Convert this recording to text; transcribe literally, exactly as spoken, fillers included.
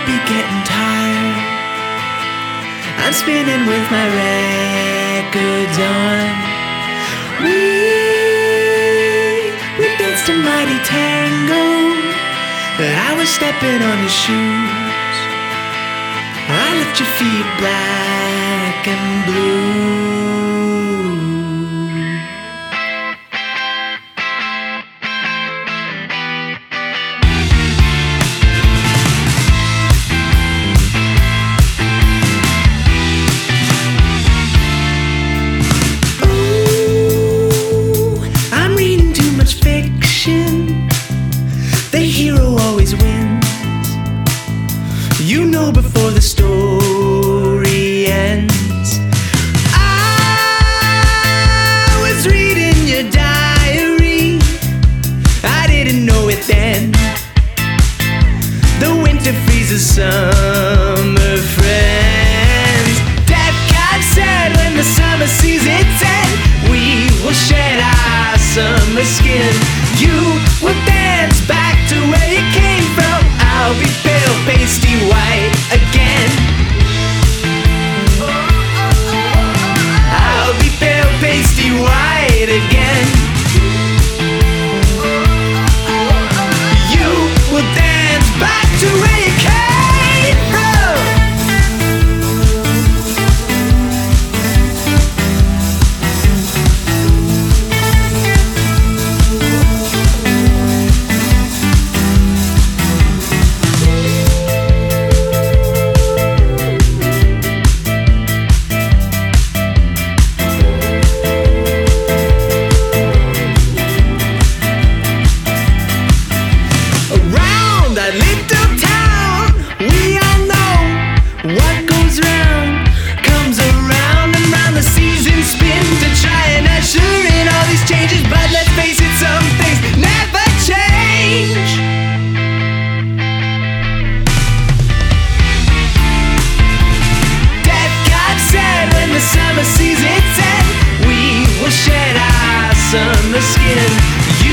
might be getting tired. I'm spinning with my records on. We, we danced a mighty tango. I was stepping on your shoes. I left your feet black and blue. The hero always wins. You know before the story ends. I was reading your diary. I didn't know it then. The winter freezes summer friends. Death God said when the summer sees its end, we will shed our summer skin. You will dance back to where you came from. I'll be pale, pasty white again. I'll be pale, pasty white again. You will dance back to where you came from. Summer sees its end, we will shed our summer skin.